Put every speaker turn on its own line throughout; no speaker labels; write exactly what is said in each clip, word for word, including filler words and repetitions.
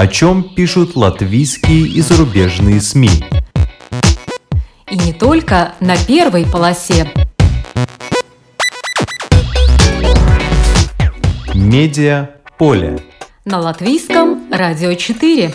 О чем пишут латвийские и зарубежные СМИ.
И не только на первой полосе.
Медиаполе.
На латвийском радио четыре.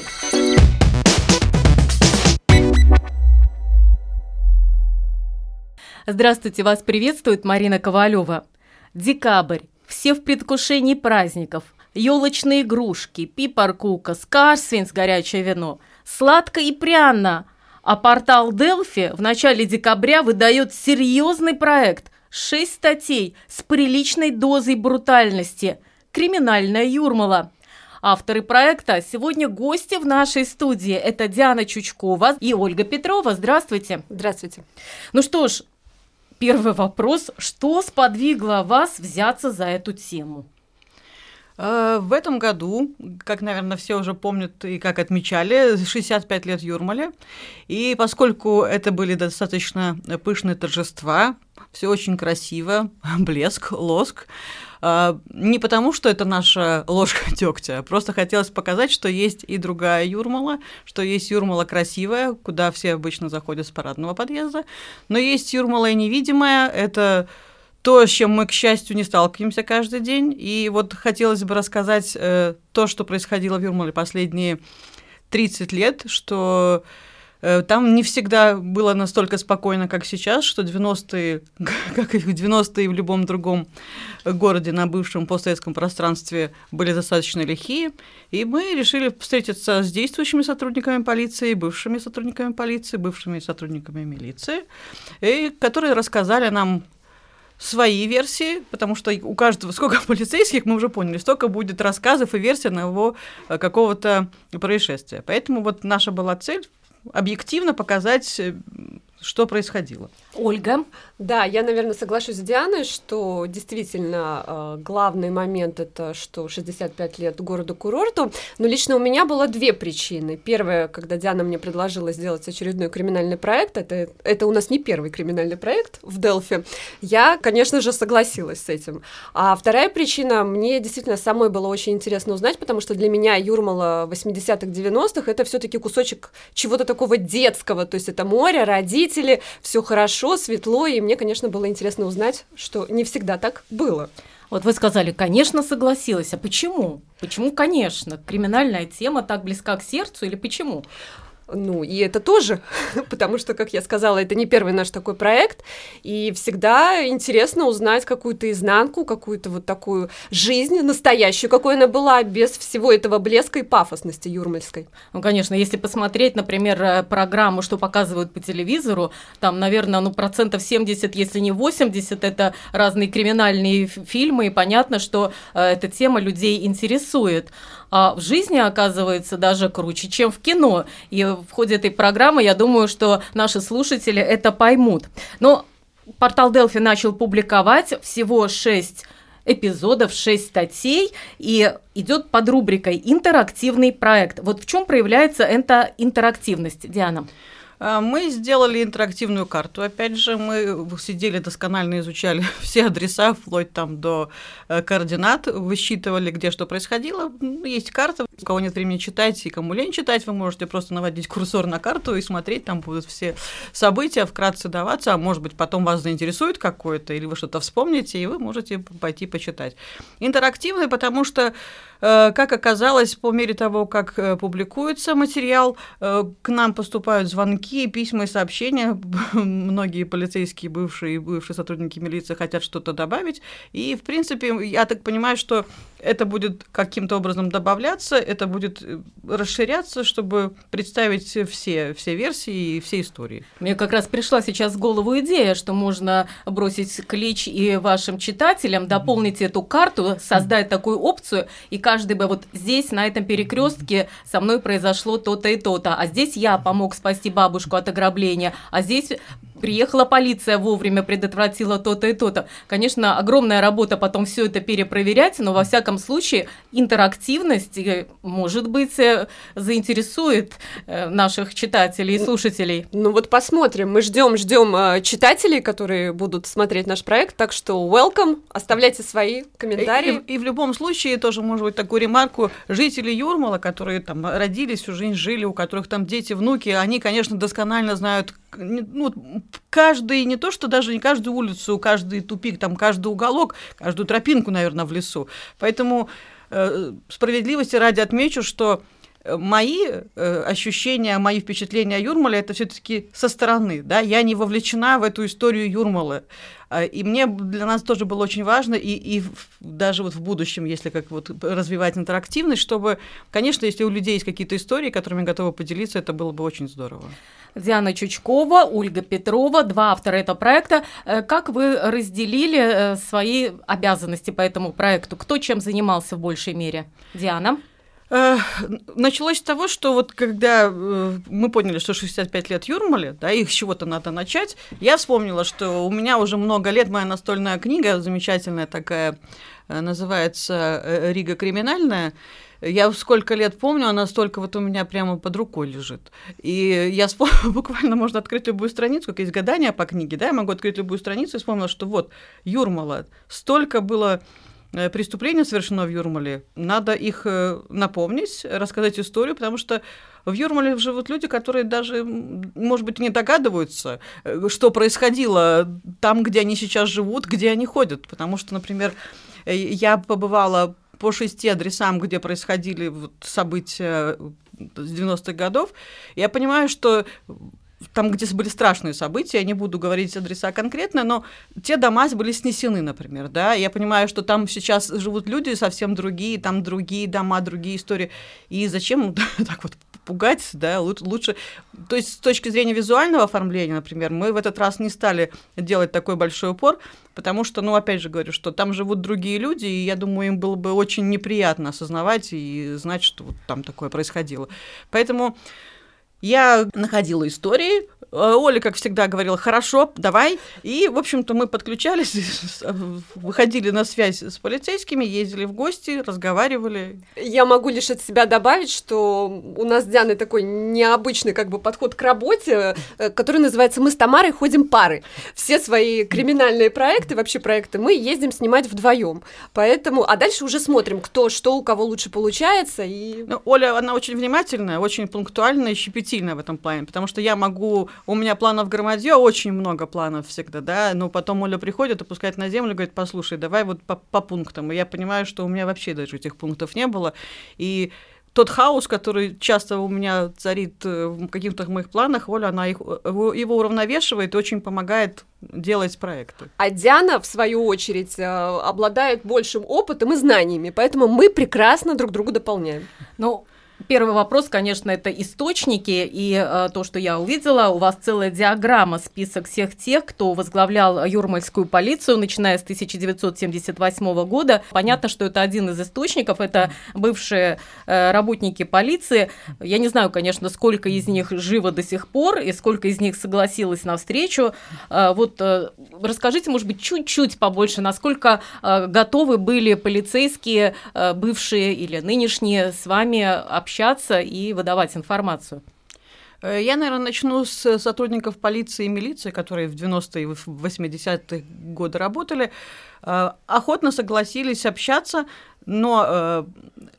Здравствуйте, вас приветствует Марина Ковалева. Декабрь. Все в предвкушении праздников. Елочные игрушки, пипаркука, скарсвинс, горячее вино. Сладко и пряно. А портал Делфи в начале декабря выдает серьезный проект. Шесть статей с приличной дозой брутальности. Криминальная Юрмала. Авторы проекта сегодня гости в нашей студии. Это Диана Чучкова и Ольга Петрова. Здравствуйте.
Здравствуйте.
Ну что ж, первый вопрос. Что сподвигло вас взяться за эту тему?
В этом году, как, наверное, все уже помнят и как отмечали, шестьдесят пять лет Юрмале. И поскольку это были достаточно пышные торжества, все очень красиво, блеск, лоск, не потому, что это наша ложка дегтя, просто хотелось показать, что есть и другая Юрмала, что есть Юрмала красивая, куда все обычно заходят с парадного подъезда, но есть Юрмала и невидимая, это то, с чем мы, к счастью, не сталкиваемся каждый день. И вот хотелось бы рассказать э, то, что происходило в Юрмале последние тридцать лет, что э, там не всегда было настолько спокойно, как сейчас, что девяностые, как и в девяностые в любом другом городе на бывшем постсоветском пространстве были достаточно лихие. И мы решили встретиться с действующими сотрудниками полиции, бывшими сотрудниками полиции, бывшими сотрудниками милиции, и которые рассказали нам свои версии, потому что у каждого, сколько полицейских, мы уже поняли, столько будет рассказов и версий на его какого-то происшествия. Поэтому вот наша была цель объективно показать, что происходило.
Ольга?
Да, я, наверное, соглашусь с Дианой, что действительно главный момент – это что шестьдесят пять лет городу-курорту, но лично у меня было две причины. Первая, когда Диана мне предложила сделать очередной криминальный проект, это, это у нас не первый криминальный проект в Делфи, я, конечно же, согласилась с этим. А вторая причина, мне действительно самой было очень интересно узнать, потому что для меня Юрмала восьмидесятых, девяностых – это все-таки кусочек чего-то такого детского, то есть это море, родители, все хорошо, светло, и мне, конечно, было интересно узнать, что не всегда так было.
Вот вы сказали, конечно, согласилась. А почему? Почему, конечно? Криминальная тема так близка к сердцу или почему?
Ну, и это тоже, потому что, как я сказала, это не первый наш такой проект, и всегда интересно узнать какую-то изнанку, какую-то вот такую жизнь настоящую, какой она была, без всего этого блеска и пафосности юрмальской.
Ну, конечно, если посмотреть, например, программу, что показывают по телевизору, там, наверное, ну, процентов семьдесят, если не восемьдесят, это разные криминальные фильмы, и понятно, что э, эта тема людей интересует. А в жизни, оказывается, даже круче, чем в кино. И в ходе этой программы, я думаю, что наши слушатели это поймут. Но портал Делфи начал публиковать всего шесть эпизодов, шесть статей, и идет под рубрикой «Интерактивный проект». Вот в чем проявляется эта интерактивность, Диана?
Мы сделали интерактивную карту, опять же, мы сидели досконально, изучали все адреса, вплоть там до координат, высчитывали, где что происходило. Есть карта, у кого нет времени читать и кому лень читать, вы можете просто наводить курсор на карту и смотреть, там будут все события, вкратце даваться, а может быть, потом вас заинтересует какое-то, или вы что-то вспомните, и вы можете пойти почитать. Интерактивный, потому что, как оказалось, по мере того, как публикуется материал, к нам поступают звонки, письма и сообщения. Многие полицейские, бывшие и бывшие сотрудники милиции хотят что-то добавить. И, в принципе, я так понимаю, что это будет каким-то образом добавляться, это будет расширяться, чтобы представить все, все версии и все истории.
Мне как раз пришла сейчас в голову идея, что можно бросить клич и вашим читателям, дополнить эту карту, создать такую опцию, и каждый бы вот здесь, на этом перекрестке со мной произошло то-то и то-то, а здесь я помог спасти бабушку от ограбления, а здесь приехала полиция вовремя, предотвратила то-то и то-то. Конечно, огромная работа потом все это перепроверять, но во всяком случае интерактивность, может быть, заинтересует наших читателей и слушателей.
Ну вот посмотрим, мы ждем, ждем читателей, которые будут смотреть наш проект, так что welcome, оставляйте свои комментарии.
И, и, и в любом случае тоже, может быть, такую ремарку, жители Юрмалы, которые там родились, всю жизнь жили, у которых там дети, внуки, они, конечно, досконально знают, ну, каждый, не то, что даже не каждую улицу, каждый тупик, там, каждый уголок, каждую тропинку, наверное, в лесу. Поэтому э, справедливости ради отмечу, что мои э, ощущения, мои впечатления о Юрмале – это все-таки со стороны, да, я не вовлечена в эту историю Юрмалы. И мне для нас тоже было очень важно, и, и даже вот в будущем, если как вот развивать интерактивность, чтобы, конечно, если у людей есть какие-то истории, которыми готовы поделиться, это было бы очень здорово.
Диана Чучкова, Ольга Петрова, два автора этого проекта. Как вы разделили свои обязанности по этому проекту? Кто чем занимался в большей мере? Диана?
Началось с того, что вот когда мы поняли, что шестьдесят пять лет Юрмале, да, их с чего-то надо начать, я вспомнила, что у меня уже много лет моя настольная книга, замечательная такая, называется «Рига криминальная». Я сколько лет помню, она столько вот у меня прямо под рукой лежит. И я вспомнила, буквально можно открыть любую страницу, как есть гадания по книге, да, я могу открыть любую страницу и вспомнила, что вот Юрмала, столько было преступления совершено в Юрмале, надо их напомнить, рассказать историю, потому что в Юрмале живут люди, которые даже, может быть, не догадываются, что происходило там, где они сейчас живут, где они ходят. Потому что, например, я побывала по шести адресам, где происходили вот события с девяностых годов, я понимаю, что там, где были страшные события, я не буду говорить адреса конкретно, но те дома были снесены, например, да, я понимаю, что там сейчас живут люди совсем другие, там другие дома, другие истории, и зачем так вот пугать, да, лучше, то есть с точки зрения визуального оформления, например, мы в этот раз не стали делать такой большой упор, потому что, ну, опять же говорю, что там живут другие люди, и я думаю, им было бы очень неприятно осознавать и знать, что вот там такое происходило. Поэтому я находила истории, Оля, как всегда, говорила: хорошо, давай. И, в общем-то, мы подключались, выходили на связь с полицейскими, ездили в гости, разговаривали.
Я могу лишь от себя добавить, что у нас с Дианой такой необычный как бы подход к работе, который называется «Мы с Тамарой ходим пары». Все свои криминальные проекты, вообще проекты, мы ездим снимать вдвоем. Поэтому, а дальше уже смотрим, кто, что у кого лучше получается. И...
Ну, Оля, она очень внимательная, очень пунктуальная и щепетильная в этом плане, потому что я могу... У меня планов громадье, очень много планов всегда, да, но потом Оля приходит, опускает на землю, говорит: послушай, давай вот по, по пунктам. И я понимаю, что у меня вообще даже этих пунктов не было. И тот хаос, который часто у меня царит в каких-то моих планах, Оля, она их, его уравновешивает и очень помогает делать проекты.
А Диана, в свою очередь, обладает большим опытом и знаниями, поэтому мы прекрасно друг друга дополняем.
Ну, первый вопрос, конечно, это источники, и э, то, что я увидела, у вас целая диаграмма, список всех тех, кто возглавлял юрмальскую полицию, начиная с тысяча девятьсот семьдесят восьмого года. Понятно, что это один из источников, это бывшие э, работники полиции. Я не знаю, конечно, сколько из них живо до сих пор, и сколько из них согласилось на встречу. Э, вот э, расскажите, может быть, чуть-чуть побольше, насколько э, готовы были полицейские, э, бывшие или нынешние, с вами общаться, общаться и выдавать информацию?
Я, наверное, начну с сотрудников полиции и милиции, которые в девяностые и восьмидесятые годы работали. Охотно согласились общаться, но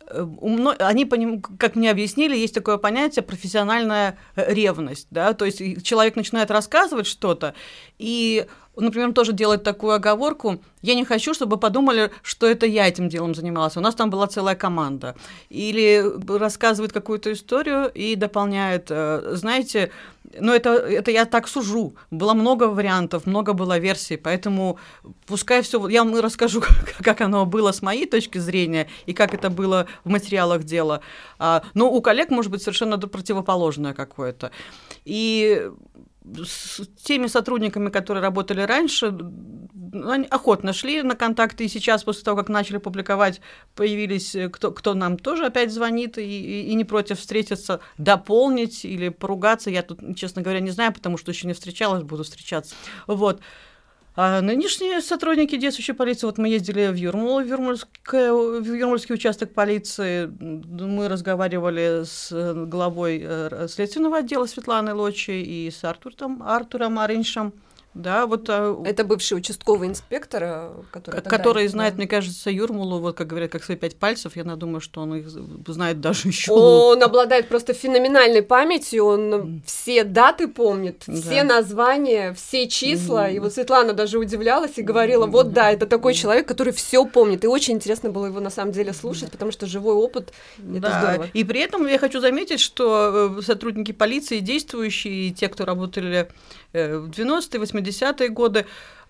они, как мне объяснили, есть такое понятие профессиональная ревность, да, то есть человек начинает рассказывать что-то, и, например, тоже делает такую оговорку: я не хочу, чтобы подумали, что это я этим делом занималась, у нас там была целая команда. Или рассказывает какую-то историю и дополняет: знаете, ну это, это я так сужу, было много вариантов, много было версий, поэтому пускай все, я вам расскажу, как оно было с моей точки зрения и как это было в материалах дела. Но у коллег может быть совершенно противоположное какое-то. И с теми сотрудниками, которые работали раньше, они охотно шли на контакты, и сейчас, после того, как начали публиковать, появились, кто, кто нам тоже опять звонит и, и, и не против встретиться, дополнить или поругаться. Я тут, честно говоря, не знаю, потому что еще не встречалась, буду встречаться. Вот. А нынешние сотрудники действующей полиции, вот мы ездили в Юрмалу, в, в Юрмальский участок полиции, мы разговаривали с главой следственного отдела Светланой Лочей и с Артуром, Артуром Ариншем. Да, вот,
это бывший участковый инспектор, который,
который
тогда,
знает,
да.
мне кажется, Юрмалу, вот как говорят, как свои пять пальцев. Я думаю, что он их знает даже еще.
Он обладает просто феноменальной памятью, он mm. все даты помнит, да. все названия, все числа. Mm. И вот Светлана даже удивлялась и говорила: вот да, это такой человек, который все помнит. И очень интересно было его на самом деле слушать, потому что живой опыт — это
да.
здорово.
И при этом я хочу заметить, что сотрудники полиции, действующие, и те, кто работали в девяностые, восьмидесятые годы,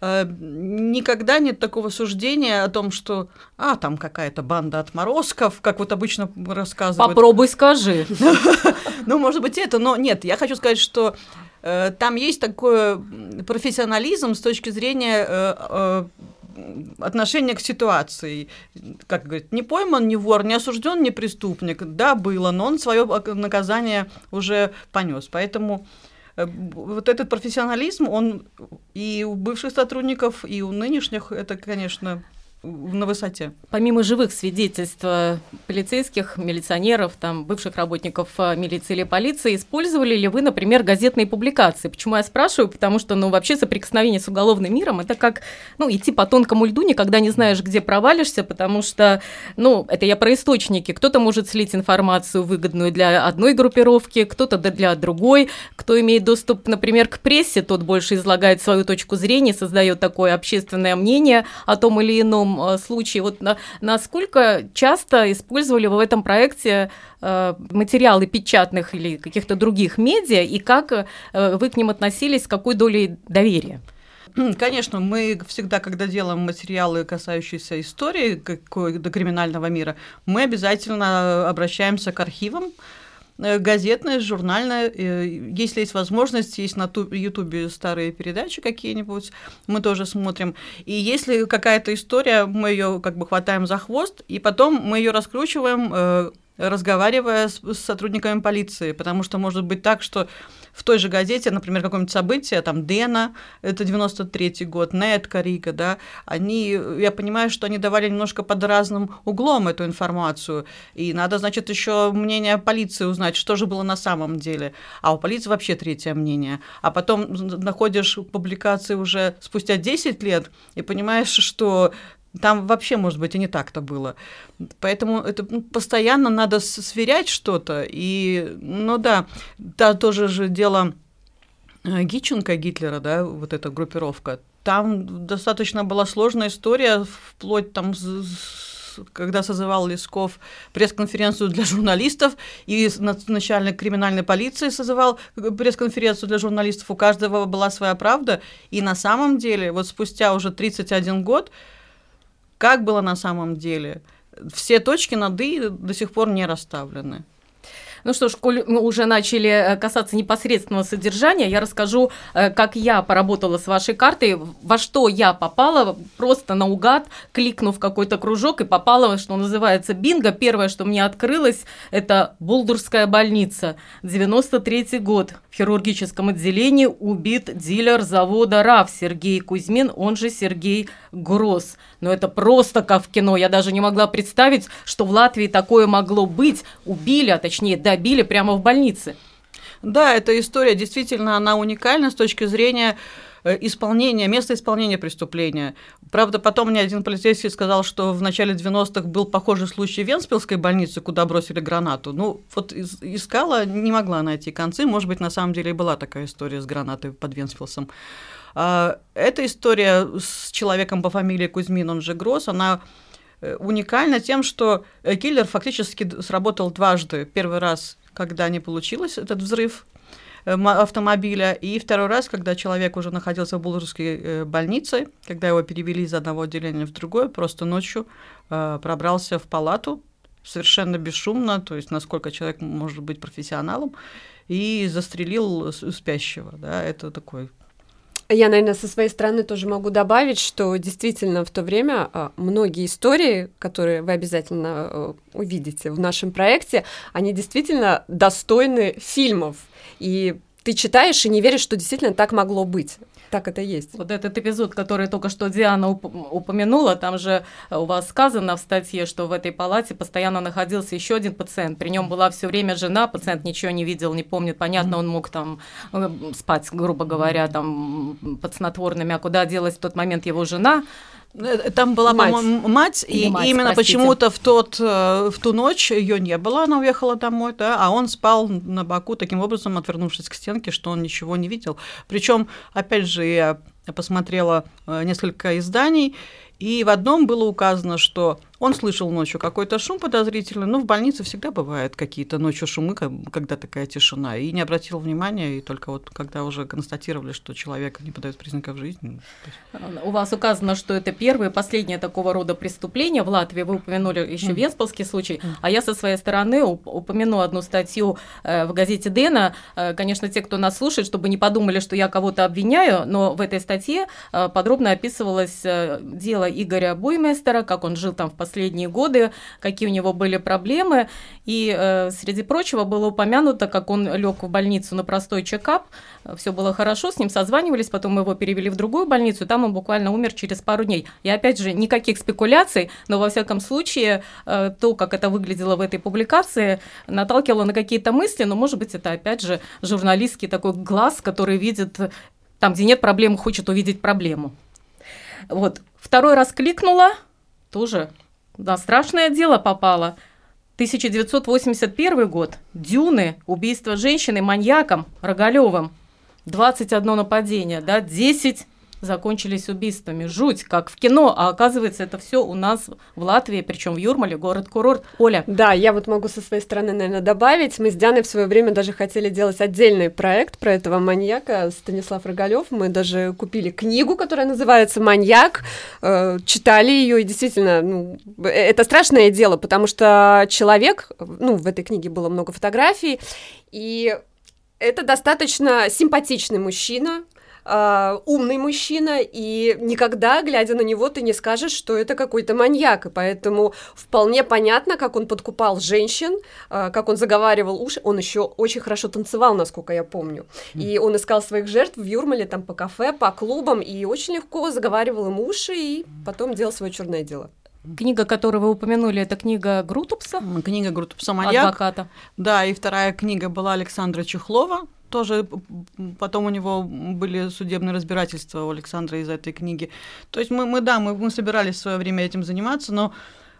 никогда нет такого суждения о том, что а, там какая-то банда отморозков, как вот обычно рассказывают.
Попробуй скажи.
Ну, может быть, это, но нет, я хочу сказать, что там есть такой профессионализм с точки зрения отношение к ситуации. Как говорит, не пойман, не вор, не осужден, не преступник. Да, было, но он свое наказание уже понес. Поэтому вот этот профессионализм, он и у бывших сотрудников, и у нынешних, это, конечно, на высоте.
Помимо живых свидетельств полицейских, милиционеров, там, бывших работников милиции или полиции, использовали ли вы, например, газетные публикации? Почему я спрашиваю? Потому что, ну, вообще соприкосновение с уголовным миром – это как, ну, идти по тонкому льду, никогда не знаешь, где провалишься, потому что, ну, это я про источники. Кто-то может слить информацию выгодную для одной группировки, кто-то для другой. Кто имеет доступ, например, к прессе, тот больше излагает свою точку зрения, создает такое общественное мнение о том или ином случае. Вот на, насколько часто использовали вы в этом проекте э, материалы печатных или каких-то других медиа, и как э, вы к ним относились, с какой долей доверия?
Конечно, мы всегда, когда делаем материалы, касающиеся истории какого-то криминального мира, мы обязательно обращаемся к архивам, газетная, журнальная. Если есть возможность, есть на Ютубе старые передачи какие-нибудь, мы тоже смотрим. И если какая-то история, мы ее как бы хватаем за хвост, и потом мы ее раскручиваем, разговаривая с сотрудниками полиции, потому что может быть так, что в той же газете, например, какое-нибудь событие, там, Дэна, это девяносто третий год, Нет, Карига, да, они, я понимаю, что они давали немножко под разным углом эту информацию, и надо, значит, еще мнение полиции узнать, что же было на самом деле, а у полиции вообще третье мнение, а потом находишь публикации уже спустя десять лет и понимаешь, что там вообще, может быть, и не так-то было. Поэтому это постоянно надо сверять что-то. И, ну да, да, тоже же дело Гитченко, Гитлера, да, вот эта группировка. Там достаточно была сложная история, вплоть там, когда созывал Лесков пресс-конференцию для журналистов, и начальник криминальной полиции созывал пресс-конференцию для журналистов, у каждого была своя правда. И на самом деле, вот спустя уже тридцать один год, как было на самом деле? Все точки над «и» до сих пор не расставлены.
Ну что ж, коль мы уже начали касаться непосредственного содержания, я расскажу, как я поработала с вашей картой, во что я попала, просто наугад, кликнув какой-то кружок, и попала, что называется, бинго. Первое, что мне открылось, это Булдурская больница, девяносто третий год. В хирургическом отделении убит дилер завода РАФ Сергей Кузьмин, он же Сергей Гросс. Но это просто как в кино, я даже не могла представить, что в Латвии такое могло быть. Убили, а точнее добили прямо в больнице.
Да, эта история действительно, она уникальна с точки зрения исполнения, места исполнения преступления. Правда, потом мне один полицейский сказал, что в начале девяностых был похожий случай в Венспилской больнице, куда бросили гранату. Ну, вот искала, не могла найти концы. Может быть, на самом деле и была такая история с гранатой под Венспилсом. Эта история с человеком по фамилии Кузьмин, он же Гросс, она уникальна тем, что киллер фактически сработал дважды. Первый раз, когда не получилось этот взрыв автомобиля, и второй раз, когда человек уже находился в Булдурской больнице, когда его перевели из одного отделения в другое, просто ночью пробрался в палату совершенно бесшумно, то есть насколько человек может быть профессионалом, и застрелил спящего. Да, это такой...
Я, наверное, со своей стороны тоже могу добавить, что действительно в то время многие истории, которые вы обязательно увидите в нашем проекте, они действительно достойны фильмов. И ты читаешь и не веришь, что действительно так могло быть. Так это есть.
Вот этот эпизод, который только что Диана уп- упомянула, там же у вас сказано в статье, что в этой палате постоянно находился еще один пациент. При нем была все время жена, пациент ничего не видел, не помнит. Понятно, он мог там спать, грубо говоря, там под снотворными, а куда делась в тот момент его жена?
Там была,
мать.
по-моему, мать,
Или
и
мать,
именно
простите.
почему-то в, тот, в ту ночь ее не было, она уехала домой, да, а он спал на боку, таким образом отвернувшись к стенке, что он ничего не видел. Причем, опять же, я посмотрела несколько изданий, и в одном было указано, что он слышал ночью какой-то шум подозрительный, но в больнице всегда бывают какие-то ночью шумы, когда такая тишина, и не обратил внимания, и только вот когда уже констатировали, что человек не подает признаков жизни.
У вас указано, что это первое и последнее такого рода преступление в Латвии. Вы упомянули еще Венспилский случай, а я со своей стороны упомяну одну статью в газете Дена. Конечно, те, кто нас слушает, чтобы не подумали, что я кого-то обвиняю, но в этой статье подробно описывалось дело Игоря Буймейстера, как он жил там в последние годы, какие у него были проблемы, и э, среди прочего было упомянуто, как он лег в больницу на простой чекап, все было хорошо, с ним созванивались, потом его перевели в другую больницу, там он буквально умер через пару дней. И опять же, никаких спекуляций, но во всяком случае, э, то, как это выглядело в этой публикации, наталкивало на какие-то мысли, но, может быть, это опять же журналистский такой глаз, который видит, там, где нет проблемы, хочет увидеть проблему. Вот. Второй раз кликнула, тоже на страшное дело попала. тысяча девятьсот восемьдесят первый год. Дюны. Убийство женщины маньяком Рогалёвым. двадцать одно нападение, да, десять закончились убийствами. Жуть, как в кино, а оказывается, это все у нас в Латвии, причем в Юрмале, город-курорт. Оля.
Да, я вот могу со своей стороны, наверное, добавить. Мы с Дианой в свое время даже хотели делать отдельный проект про этого маньяка, Станислав Рогалёв. Мы даже купили книгу, которая называется «Маньяк», э, читали ее, и действительно, ну, это страшное дело, потому что человек, ну, в этой книге было много фотографий, и это достаточно симпатичный мужчина, Uh, умный мужчина, и никогда, глядя на него, ты не скажешь, что это какой-то маньяк, и поэтому вполне понятно, как он подкупал женщин, uh, как он заговаривал уши, он еще очень хорошо танцевал, насколько я помню, mm. и он искал своих жертв в Юрмале, там, по кафе, по клубам, и очень легко заговаривал им уши, и потом делал свое черное дело.
Книга, которую вы упомянули, это книга Грутупса?
Книга Грутупса «Маньяк».
Адвоката.
Да, и вторая книга была Александра Чехлова. Тоже потом у него были судебные разбирательства у Александра из этой книги. То есть мы, мы да, мы, мы собирались в свое время этим заниматься, но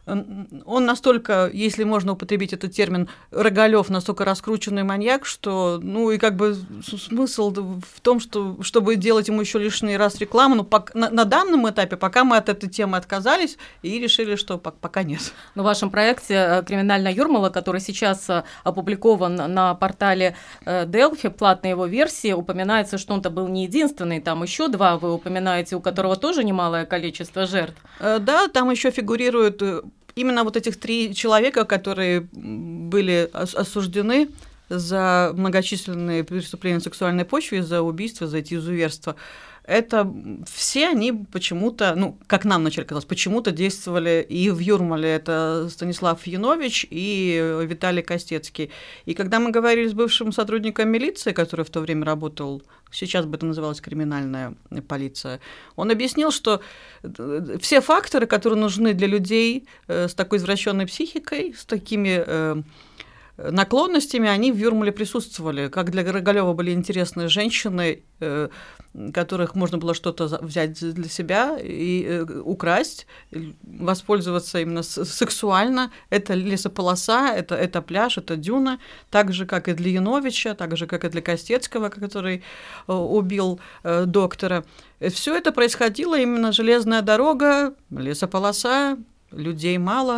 он настолько, если можно употребить этот термин, Рогалёв, настолько раскрученный маньяк, что, ну, и как бы смысл в том, что, чтобы делать ему еще лишний раз рекламу, но пока, на, на данном этапе, пока мы от этой темы отказались и решили, что пока нет.
Но в вашем проекте «Криминальная Юрмала», который сейчас опубликован на портале Delphi, платной его версии, упоминается, что он-то был не единственный, там еще два вы упоминаете, у которого тоже немалое количество жертв.
Да, там еще фигурируют именно вот этих три человека, которые были осуждены за многочисленные преступления на сексуальной почве, за убийство, за эти изуверства. Это все они почему-то, ну, как нам вначале казалось, почему-то действовали и в Юрмале. Это Станислав Янович и Виталий Костецкий. И когда мы говорили с бывшим сотрудником милиции, который в то время работал, сейчас бы это называлось криминальная полиция, он объяснил, что все факторы, которые нужны для людей с такой извращенной психикой, с такими наклонностями, они в Юрмале присутствовали. Как для Рогалёва были интересные женщины, которых можно было что-то взять для себя и украсть, воспользоваться именно сексуально. Это лесополоса, это, это пляж, это дюна, так же, как и для Яновича, так же, как и для Костецкого, который убил доктора. Все это происходило именно железная дорога, лесополоса, людей мало,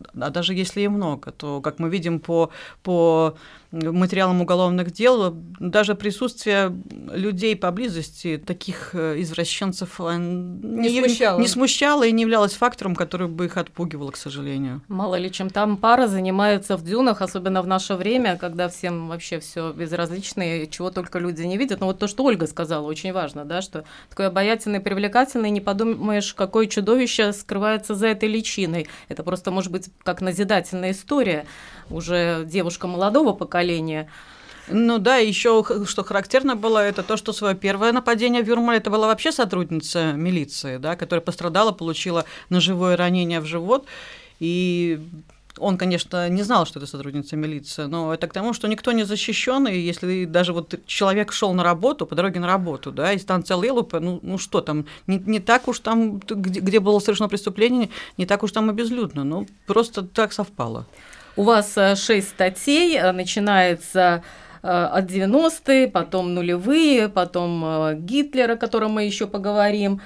а даже если и много, то, как мы видим по, по материалам уголовных дел, даже присутствие людей поблизости, таких извращенцев,
не,
не,
смущало.
не смущало и не являлось фактором, который бы их отпугивал, к сожалению.
Мало ли чем там пара занимается в дюнах, особенно в наше время, когда всем вообще все безразлично, чего только люди не видят. Но вот то, что Ольга сказала, очень важно, да, что такой обаятельный, привлекательный, не подумаешь, какое чудовище скрывается за этой личиной. Это просто может быть как назидательная история уже девушка молодого поколения.
Ну да, еще что характерно было, это то, что свое первое нападение в Юрмале, это была вообще сотрудница милиции, да, которая пострадала, получила ножевое ранение в живот, и он, конечно, не знал, что это сотрудница милиции, но это к тому, что никто не защищен, и если даже вот человек шел на работу, по дороге на работу, да, и станция Лелупе, ну, ну что там, не, не так уж там, где, где было совершено преступление, не так уж там и безлюдно, ну, просто так совпало.
У вас шесть статей, начинается от девяностых, потом нулевые, потом Гитлер, о котором мы еще поговорим,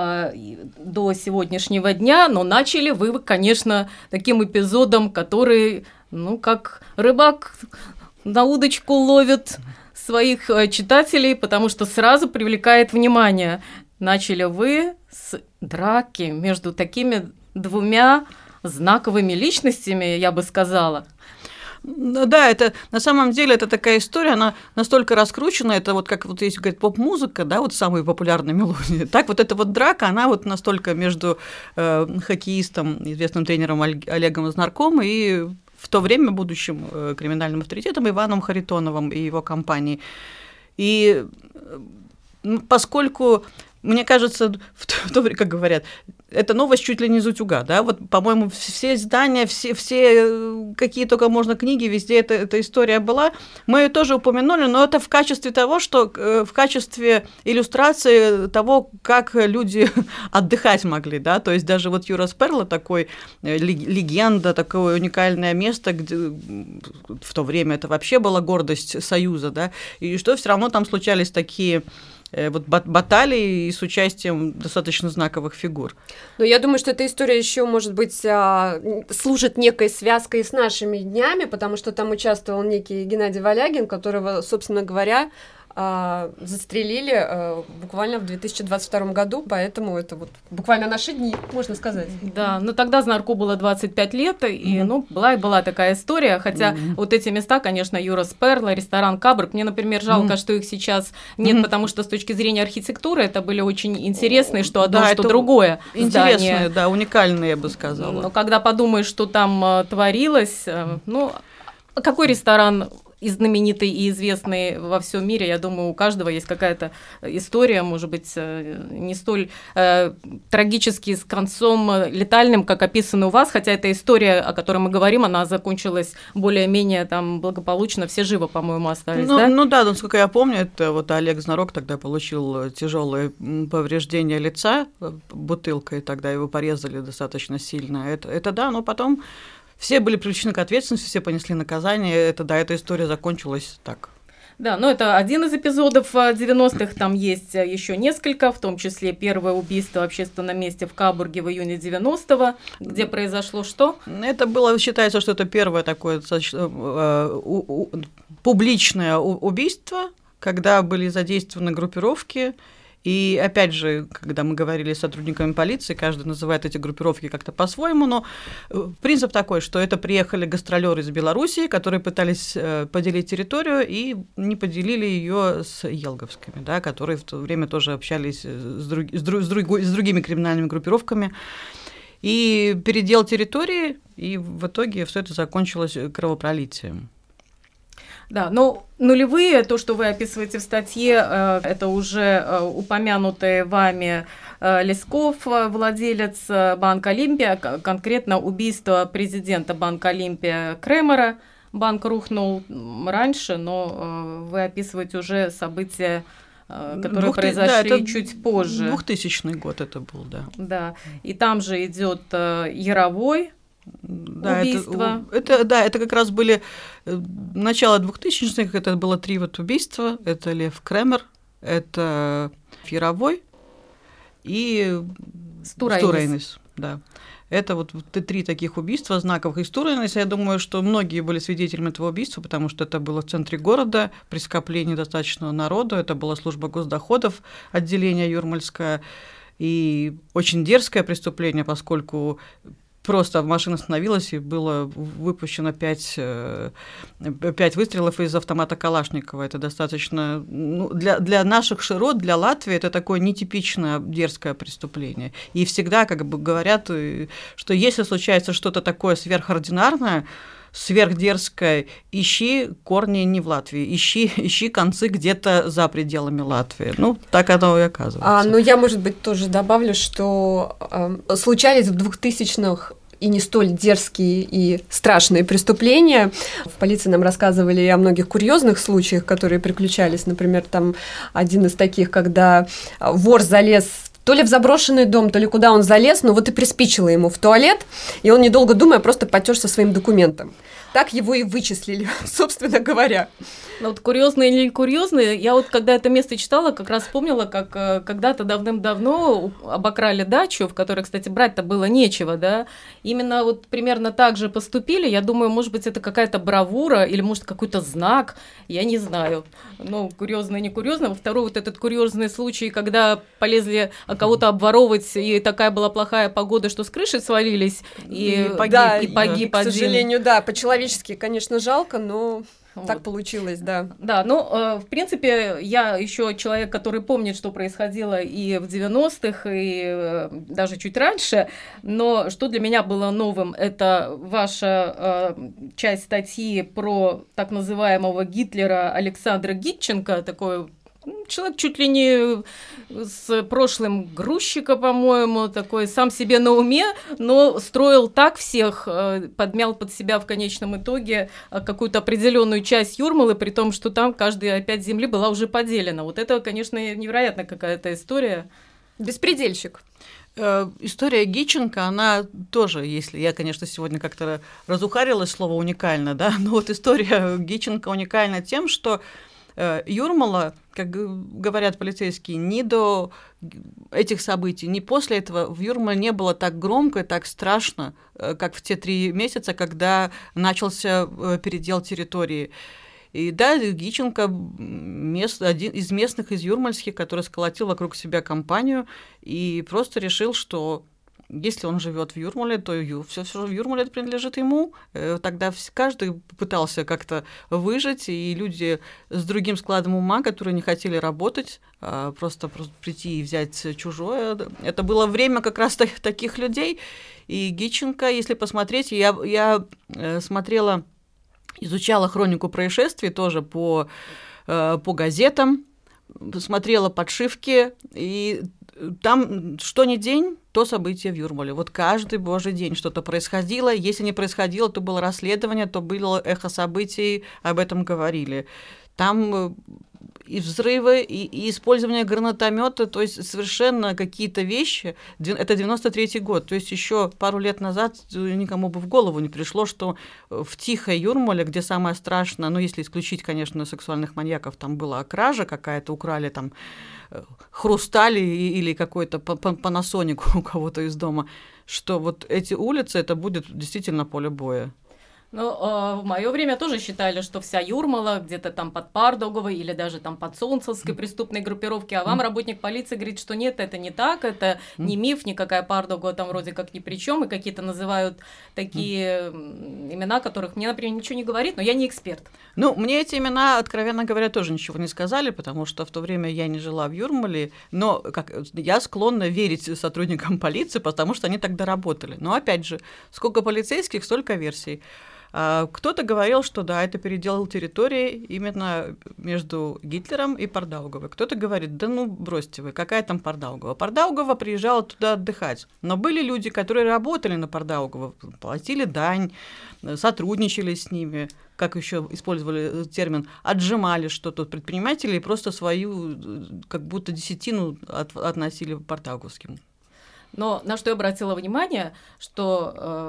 до сегодняшнего дня, но начали вы, конечно, таким эпизодом, который, ну, как рыбак на удочку ловит своих читателей, потому что сразу привлекает внимание. Начали вы с драки между такими двумя знаковыми личностями, я бы сказала.
Да, это на самом деле это такая история, она настолько раскручена, это вот как вот есть, говорит, поп-музыка, да, вот самые популярные мелодии. Так вот эта вот драка, она вот настолько между э, хоккеистом, известным тренером Олегом Знарком и в то время будущим э, криминальным авторитетом Иваном Харитоновым и его компанией. И э, поскольку, мне кажется, в то, в то время, как говорят, эта новость чуть ли не из утюга, да, вот, по-моему, все издания, все, все какие только можно книги, везде эта, эта история была, мы ее тоже упомянули, но это в качестве того, что, в качестве иллюстрации того, как люди отдыхать могли, да, то есть даже вот Юрас Перла такой легенда, такое уникальное место, где в то время это вообще была гордость Союза, да, и что все равно там случались такие вот баталии с участием достаточно знаковых фигур.
Но я думаю, что эта история еще, может быть, служит некой связкой с нашими днями, потому что там участвовал некий Геннадий Валягин, которого, собственно говоря, застрелили буквально в две тысячи двадцать втором году, поэтому это вот буквально наши дни, можно сказать.
Да, но тогда Знарку было двадцать пять лет, и mm-hmm. ну, была и была такая история, хотя mm-hmm. вот эти места, конечно, Юрас Перла, ресторан Кабрг, мне, например, жалко, mm-hmm. что их сейчас нет, mm-hmm. потому что с точки зрения архитектуры это были очень интересные, что одно, да, что другое
интересные,
здание.
Да, уникальные, я бы сказала.
Но когда подумаешь, что там творилось, ну, какой ресторан и знаменитый, и известный во всем мире, я думаю, у каждого есть какая-то история, может быть, не столь э, трагически с концом летальным, как описано у вас, хотя эта история, о которой мы говорим, она закончилась более-менее там благополучно, все живы, по-моему, остались,
ну,
да?
Ну да, насколько я помню, это вот Олег Знарок тогда получил тяжелые повреждения лица бутылкой, тогда его порезали достаточно сильно. Это, это да, но потом все были привлечены к ответственности, все понесли наказание. Это, да, эта история закончилась так.
Да, но это один из эпизодов девяностых, там есть еще несколько, в том числе первое убийство в общественном месте в Кабурге в июне девяностого, где произошло что? Это
было, считается, что это первое такое публичное убийство, когда были задействованы группировки. И опять же, когда мы говорили с сотрудниками полиции, каждый называет эти группировки как-то по-своему, но принцип такой, что это приехали гастролеры из Белоруссии, которые пытались поделить территорию и не поделили ее с елговскими, да, которые в то время тоже общались с, друг, с, друг, с, друг, с другими криминальными группировками. И передел территории, и в итоге все это закончилось кровопролитием.
Да, но нулевые, то, что вы описываете в статье, это уже упомянутый вами Лесков, владелец Банка Олимпия, конкретно убийство президента Банка Олимпия Кремера. Банк рухнул раньше, но вы описываете уже события, которые Двух, произошли да, чуть позже.
двухтысячный год это был, да.
Да, и там же идет Яровой.
Да, это, это, да, это как раз были начало двухтысячных, это было три вот убийства, это Лев Кремер, это Яровой и
Стурейнис.
Стурейнис, да. Это вот три таких убийства знаковых. Из Туринеса, я думаю, что многие были свидетелями этого убийства, потому что это было в центре города, при скоплении достаточного народу, это была служба госдоходов, отделение Юрмальское, и очень дерзкое преступление, поскольку просто машина остановилась, и было выпущено пять, пять выстрелов из автомата Калашникова. Это достаточно... Ну, для, для наших широт, для Латвии, это такое нетипичное дерзкое преступление. И всегда как бы говорят, что если случается что-то такое сверхординарное, сверхдерзкое, ищи корни не в Латвии, ищи, ищи концы где-то за пределами Латвии. Ну, так оно и оказывается.
А, ну, я, может быть, тоже добавлю, что э, случались в двухтысячных и не столь дерзкие и страшные преступления. В полиции нам рассказывали о многих курьезных случаях, которые приключались. Например, там один из таких, когда вор залез то ли в заброшенный дом, то ли куда он залез, но вот и приспичило ему в туалет, и он, недолго думая, просто потёрся своим документом. Так его и вычислили, собственно говоря.
Ну вот курьезные или не курьезные, я вот когда это место читала, как раз вспомнила, как э, когда-то давным-давно обокрали дачу, в которой, кстати, брать-то было нечего, да, именно вот примерно так же поступили, я думаю, может быть, это какая-то бравура или, может, какой-то знак, я не знаю, ну, курьезные, не курьезные. Второй вот этот курьезный случай, когда полезли кого-то обворовывать, и такая была плохая погода, что с крыши свалились, и,
и погиб, да,
и погиб
к
один.
сожалению, да, по-человечески, конечно, жалко, но... Вот. Так получилось, да.
Да, ну, э, в принципе, я еще человек, который помнит, что происходило и в девяностых, и э, даже чуть раньше, но что для меня было новым, это ваша э, часть статьи про так называемого Гитлера Александра Гитченко, такой... Человек чуть ли не с прошлым грузчика, по-моему, такой сам себе на уме, но строил так всех, подмял под себя в конечном итоге какую-то определенную часть Юрмалы, при том, что там каждая опять земли была уже поделена. Вот это, конечно, невероятная какая-то история.
Беспредельщик.
История Гитченко, она тоже, если я, конечно, сегодня как-то разухарилась, слово уникально, да, но вот история Гитченко уникальна тем, что Юрмала, как говорят полицейские, ни до этих событий, ни после этого в Юрмале не было так громко и так страшно, как в те три месяца, когда начался передел территории. И да, Гитченко мест, один из местных, из юрмальских, который сколотил вокруг себя компанию и просто решил, что если он живет в Юрмале, то все, все в Юрмале принадлежит ему. Тогда каждый пытался как-то выжить, и люди с другим складом ума, которые не хотели работать, просто, просто прийти и взять чужое. Это было время как раз таких людей. И Гитченко, если посмотреть, я, я смотрела, изучала хронику происшествий тоже по, по газетам, смотрела подшивки, и там что ни день, то событие в Юрмале. Вот каждый божий день что-то происходило. Если не происходило, то было расследование, то было эхо событий, об этом говорили. Там и взрывы, и, и использование гранатомета, то есть совершенно какие-то вещи. Это девяносто третий год, то есть еще пару лет назад никому бы в голову не пришло, что в тихой Юрмале, где самое страшное, ну, если исключить, конечно, сексуальных маньяков, там была кража какая-то, украли там хрусталь или какой-то панасоник у кого-то из дома, что вот эти улицы, это будет действительно поле боя.
Ну, э, в мое время тоже считали, что вся Юрмала где-то там под Пардуговой или даже там под Солнцевской преступной группировки, а вам mm. работник полиции говорит, что нет, это не так, это mm. не миф, никакая Пардугова там вроде как ни при чем, и какие-то называют такие mm. имена, которых мне, например, ничего не говорит, но я не эксперт.
Ну, мне эти имена, откровенно говоря, тоже ничего не сказали, потому что в то время я не жила в Юрмале, но как, я склонна верить сотрудникам полиции, потому что они тогда работали. Но опять же, сколько полицейских, столько версий. Кто-то говорил, что да, это передел территории именно между Гитлером и Пардауговой. Кто-то говорит, да ну бросьте вы, какая там Пардаугова. Пардаугова приезжала туда отдыхать. Но были люди, которые работали на Пардаугово, платили дань, сотрудничали с ними, как еще использовали термин, отжимали что-то от предпринимателей и просто свою как будто десятину от, относили Пардауговским.
Но на что я обратила внимание, что...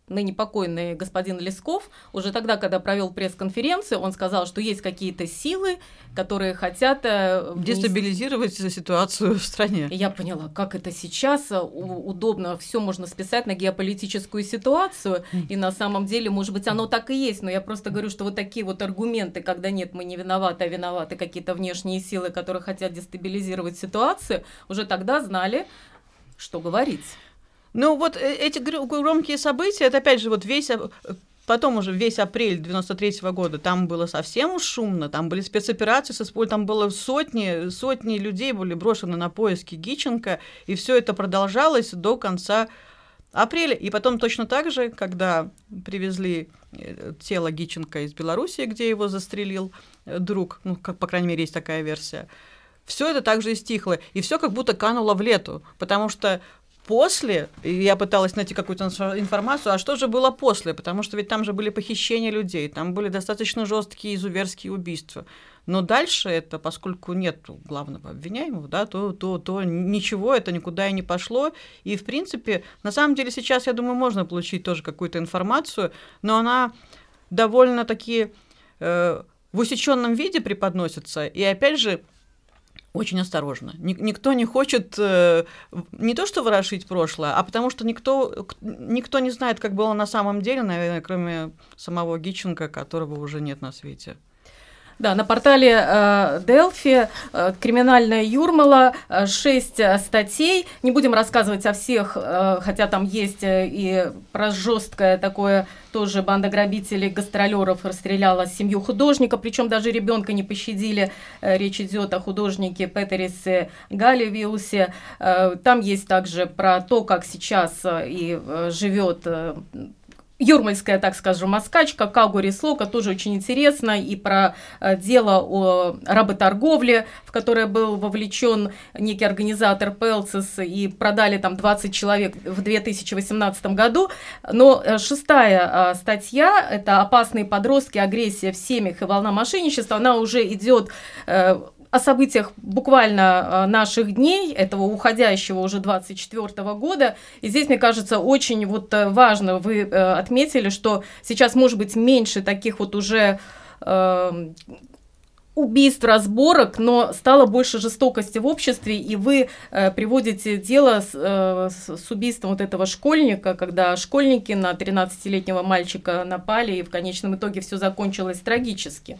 ныне покойный господин Лесков, уже тогда, когда провел пресс-конференцию, он сказал, что есть какие-то силы, которые хотят внести...
дестабилизировать ситуацию в стране.
И я поняла, как это сейчас удобно, все можно списать на геополитическую ситуацию, и на самом деле, может быть, оно так и есть, но я просто говорю, что вот такие вот аргументы, когда нет, мы не виноваты, а виноваты какие-то внешние силы, которые хотят дестабилизировать ситуацию, уже тогда знали, что говорить.
Ну вот эти громкие события, это опять же вот весь, потом уже весь апрель девяносто третьего года, там было совсем уж шумно, там были спецоперации, там было сотни, сотни людей были брошены на поиски Гиченко, и все это продолжалось до конца апреля. И потом точно так же, когда привезли тело Гиченко из Белоруссии, где его застрелил друг, ну, как, по крайней мере, есть такая версия, все это также и стихло, и все как будто кануло в лету, потому что после, я пыталась найти какую-то информацию, а что же было после, потому что ведь там же были похищения людей, там были достаточно жесткие изуверские убийства. Но дальше это, поскольку нет главного обвиняемого, да, то, то, то ничего, это никуда и не пошло. И, в принципе, на самом деле сейчас, я думаю, можно получить тоже какую-то информацию, но она довольно-таки э, в усеченном виде преподносится. И, опять же, очень осторожно. Никто не хочет э, не то что ворошить прошлое, а потому что никто, никто не знает, как было на самом деле, наверное, кроме самого Гиченко, которого уже нет на свете.
Да, на портале э, Delphi э, криминальная Юрмала, э, шесть э, статей. Не будем рассказывать о всех, э, хотя там есть э, и про жесткое такое тоже банда грабителей, гастролеров расстреляла семью художника, причем даже ребенка не пощадили. Э, речь идет о художнике Петерисе Галивиусе. Э, там есть также про то, как сейчас э, и э, живет э, юрмальская, так скажем, москачка Кагури Слока, тоже очень интересно, и про э, дело о работорговле, в которое был вовлечен некий организатор Пелцис, и продали там двадцать человек в две тысячи восемнадцатом году. Но э, шестая э, статья, это «Опасные подростки, агрессия в семьях и волна мошенничества», она уже идет э, о событиях буквально наших дней, этого уходящего уже двадцать четвёртого года. И здесь, мне кажется, очень вот важно, вы отметили, что сейчас может быть меньше таких вот уже э, убийств, разборок, но стало больше жестокости в обществе, и вы э, приводите дело с, э, с убийством вот этого школьника, когда школьники на тринадцатилетнего мальчика напали, и в конечном итоге все закончилось трагически.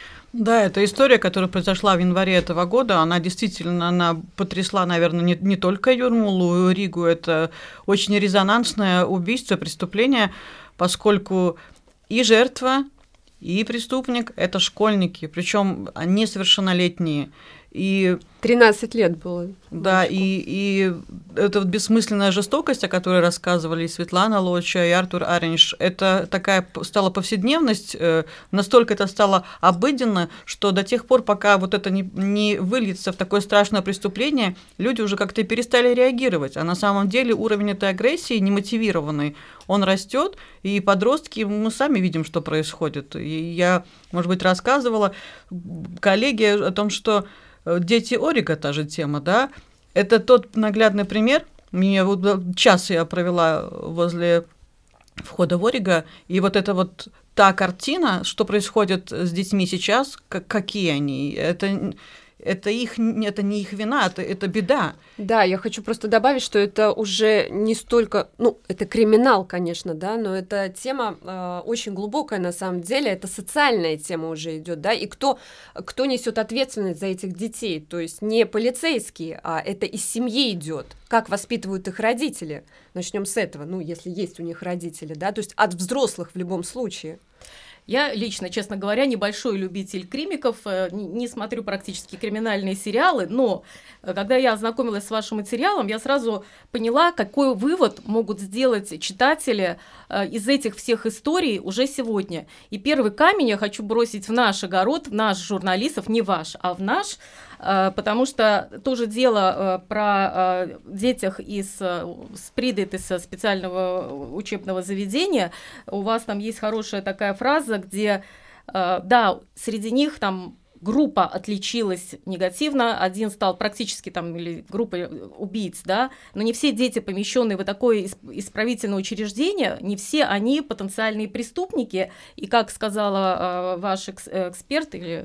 Да, это история, которая произошла в январе этого года. Она действительно, она потрясла, наверное, не, не только Юрмалу, Ригу. Это очень резонансное убийство, преступление, поскольку и жертва, и преступник – это школьники, причем несовершеннолетние. И
тринадцать лет было.
Да, и, и эта вот бессмысленная жестокость, о которой рассказывали и Светлана Лоча, и Артур Аренш, это такая стала повседневность, настолько это стало обыденно, что до тех пор, пока вот это не, не выльется в такое страшное преступление, люди уже как-то перестали реагировать. А на самом деле уровень этой агрессии немотивированный, он растет, и подростки, мы сами видим, что происходит. И я, может быть, рассказывала коллеге о том, что дети Орига, та же тема, да, это тот наглядный пример. Мне вот час я провела возле входа в Орига, и вот это вот та картина, что происходит с детьми сейчас, как, какие они, это... Это, их, это не их вина, это, это беда.
Да, я хочу просто добавить, что это уже не столько, ну, это криминал, конечно, да, но это тема э, очень глубокая на самом деле, это социальная тема уже идет, да, и кто, кто несет ответственность за этих детей, то есть не полицейские, а это из семьи идет, как воспитывают их родители. Начнем с этого, ну, если есть у них родители, да, то есть от взрослых в любом случае.
Я лично, честно говоря, небольшой любитель кримиков, не, не смотрю практически криминальные сериалы, но когда я ознакомилась с вашим материалом, я сразу поняла, какой вывод могут сделать читатели из этих всех историй уже сегодня. И первый камень я хочу бросить в наш огород, в наш журналистов, не ваш, а в наш, потому что тоже дело про детях из Спридет, из специального учебного заведения. У вас там есть хорошая такая фраза, где, да, среди них там группа отличилась негативно, один стал практически там, или группа убийц, да, но не все дети, помещенные в такое исправительное учреждение, не все они потенциальные преступники, и, как сказала э, ваш экс- эксперт, или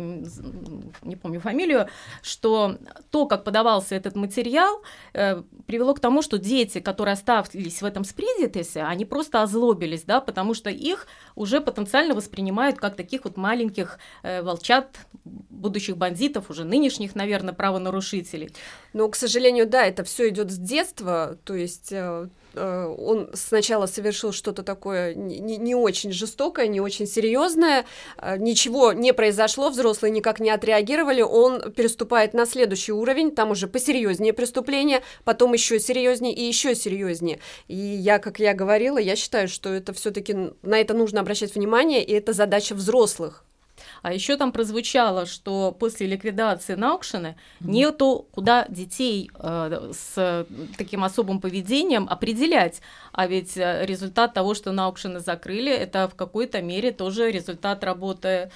не помню фамилию, что то, как подавался этот материал, э, привело к тому, что дети, которые остались в этом спредитесе, они просто озлобились, да, потому что их уже потенциально воспринимают как таких вот маленьких э, волчат, будущих бандитов, уже нынешних, наверное, правонарушителей.
Но, к сожалению, да, это все идет с детства, то есть э, э, он сначала совершил что-то такое не, не очень жестокое, не очень серьезное, э, ничего не произошло, взрослые никак не отреагировали, он переступает на следующий уровень, там уже посерьезнее преступление, потом еще серьезнее и еще серьезнее. И я, как я говорила, я считаю, что это все-таки на это нужно обращать внимание, и это задача взрослых.
А еще там прозвучало, что после ликвидации Наукшины mm-hmm. нету куда детей э, с таким особым поведением определять. А ведь результат того, что Наукшины закрыли, это в какой-то мере тоже результат работы,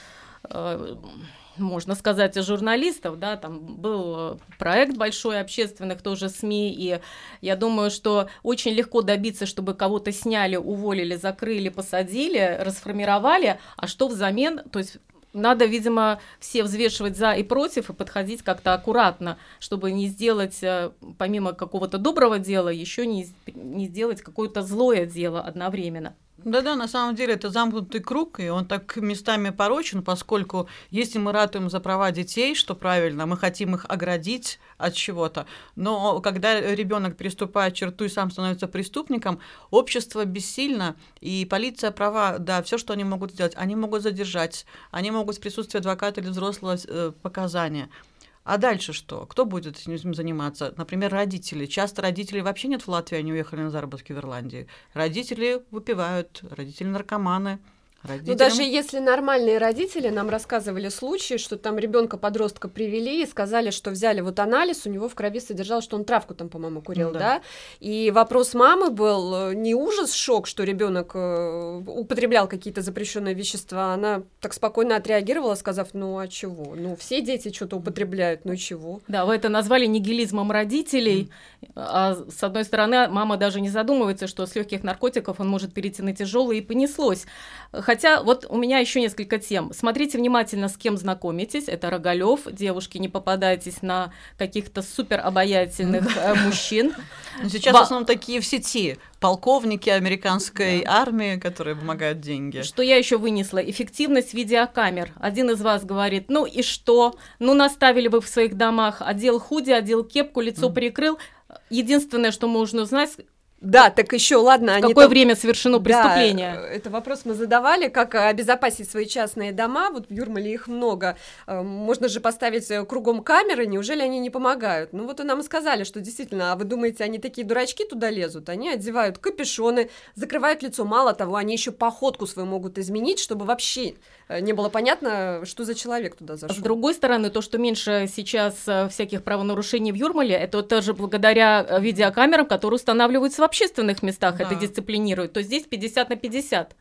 э, можно сказать, журналистов. Да? Там был проект большой общественных тоже СМИ, и я думаю, что очень легко добиться, чтобы кого-то сняли, уволили, закрыли, посадили, расформировали, а что взамен, то есть надо, видимо, все взвешивать за и против и подходить как-то аккуратно, чтобы не сделать, помимо какого-то доброго дела, еще не, не сделать какое-то злое дело одновременно.
Да-да, на самом деле это замкнутый круг, и он так местами порочен, поскольку если мы ратуем за права детей, что правильно, мы хотим их оградить от чего-то, но когда ребенок переступает черту и сам становится преступником, общество бессильно, и полиция права, да, все, что они могут сделать, они могут задержать, они могут в присутствии адвоката или взрослого э, показания. А дальше что? Кто будет этим заниматься? Например, родители. Часто родителей вообще нет в Латвии, они уехали на заработки в Ирландии. Родители выпивают, родители наркоманы. Родителям...
Ну, даже если нормальные родители нам рассказывали случаи, что там ребенка-подростка привели и сказали, что взяли вот анализ, у него в крови содержалось, что он травку там, по-моему, курил, ну, да. да? И вопрос мамы был не ужас, шок, что ребенок употреблял какие-то запрещенные вещества, она так спокойно отреагировала, сказав, ну а чего? Ну, все дети что-то употребляют, ну чего?
Да, вы это назвали нигилизмом родителей, mm. а с одной стороны, мама даже не задумывается, что с легких наркотиков он может перейти на тяжелые, и понеслось. Хотя вот у меня еще несколько тем. Смотрите внимательно, с кем знакомитесь. Это Рогалёв. Девушки, не попадайтесь на каких-то супер обаятельных мужчин.
Сейчас в основном такие в сети. Полковники американской армии, которые помогают деньги.
Что я еще вынесла? Эффективность видеокамер. Один из вас говорит, ну и что? Ну наставили вы в своих домах, одел худи, одел кепку, лицо прикрыл. Единственное, что можно узнать...
Да, так еще, ладно.
В какое там... время совершено преступление?
Да, это вопрос мы задавали, как обезопасить свои частные дома. Вот в Юрмале их много. Можно же поставить кругом камеры, неужели они не помогают? Ну вот и нам сказали, что действительно, а вы думаете, они такие дурачки туда лезут? Они одевают капюшоны, закрывают лицо. Мало того, они еще походку свою могут изменить, чтобы вообще не было понятно, что за человек туда зашел.
С другой стороны, то, что меньше сейчас всяких правонарушений в Юрмале, это тоже благодаря видеокамерам, которые устанавливаются в общественных местах, да. Это дисциплинирует, то здесь пятьдесят на пятьдесят.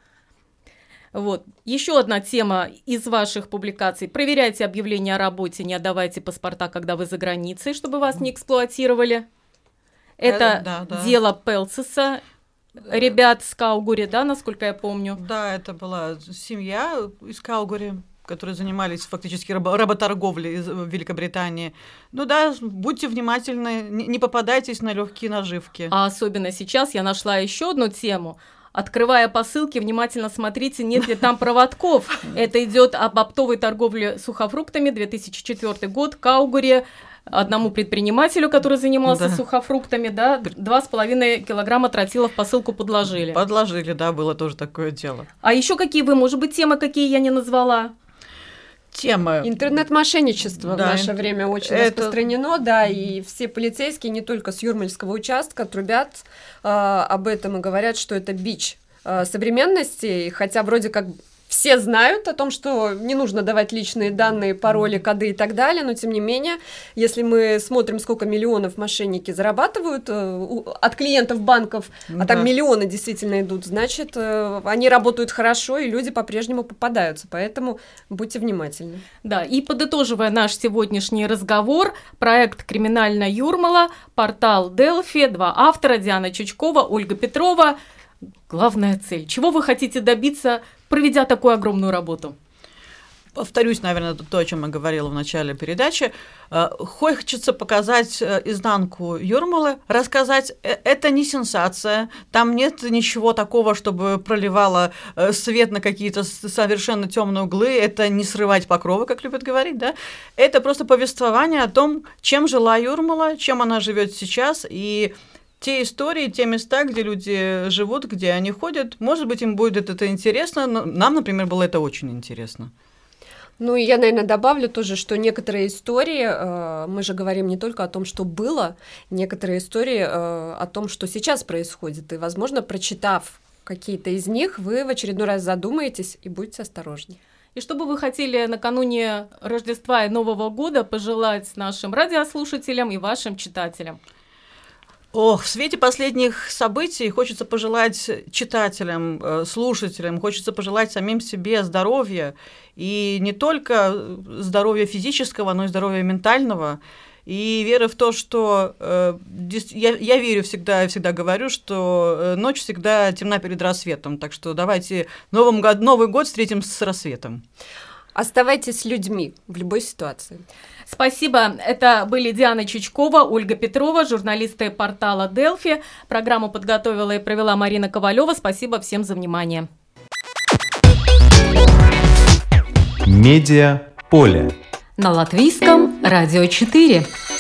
Вот. Еще одна тема из ваших публикаций. Проверяйте объявления о работе, не отдавайте паспорта, когда вы за границей, чтобы вас не эксплуатировали. Это да, да. дело Пелцеса, ребят с Каугури, да, насколько я помню?
Да, это была семья из Каугури, которые занимались фактически рабо- работорговлей в Великобритании. Ну да, будьте внимательны, не попадайтесь на легкие наживки.
А особенно сейчас я нашла еще одну тему. Открывая посылки, внимательно смотрите, нет ли там проводков. Это идет об оптовой торговле сухофруктами, две тысячи четвёртый год, Каугури. Одному предпринимателю, который занимался да. сухофруктами, да, два с половиной килограмма тротила в посылку подложили.
Подложили, да, было тоже такое дело.
А еще какие вы, может быть, темы, какие я не назвала?
Темы.
Интернет-мошенничество да, в наше
ин...
время очень
это...
распространено, да, и все полицейские, не только с Юрмальского участка, трубят э, об этом и говорят, что это бич э, современности, хотя вроде как все знают о том, что не нужно давать личные данные, пароли, коды и так далее, но тем не менее, если мы смотрим, сколько миллионов мошенники зарабатывают э, от клиентов банков, а там да. миллионы действительно идут, значит, э, они работают хорошо, и люди по-прежнему попадаются, поэтому будьте внимательны.
Да, и подытоживая наш сегодняшний разговор, проект «Криминальная Юрмала», портал Делфи, два автора, Диана Чучкова, Ольга Петрова. Главная цель. Чего вы хотите добиться, проведя такую огромную работу?
Повторюсь, наверное, то, о чем я говорила в начале передачи. Хочется показать изнанку Юрмалы, рассказать, это не сенсация, там нет ничего такого, чтобы проливало свет на какие-то совершенно темные углы, это не срывать покровы, как любят говорить, да? Это просто повествование о том, чем жила Юрмала, чем она живет сейчас, и те истории, те места, где люди живут, где они ходят, может быть, им будет это интересно, но нам, например, было это очень интересно.
Ну, и я, наверное, добавлю тоже, что некоторые истории, э, мы же говорим не только о том, что было, некоторые истории э, о том, что сейчас происходит, и, возможно, прочитав какие-то из них, вы в очередной раз задумаетесь и будете осторожны.
И что бы вы хотели накануне Рождества и Нового года пожелать нашим радиослушателям и вашим читателям?
Ох, в свете последних событий хочется пожелать читателям, слушателям, хочется пожелать самим себе здоровья, и не только здоровья физического, но и здоровья ментального, и веры в то, что э, я, я верю всегда и всегда говорю, что ночь всегда темна перед рассветом, так что давайте Новым год, Новый год встретим с рассветом.
Оставайтесь с людьми в любой ситуации.
Спасибо. Это были Диана Чучкова, Ольга Петрова, журналисты портала Делфи. Программу подготовила и провела Марина Ковалева. Спасибо всем за внимание.
Медиа поле.
На Латвийском радио четыре.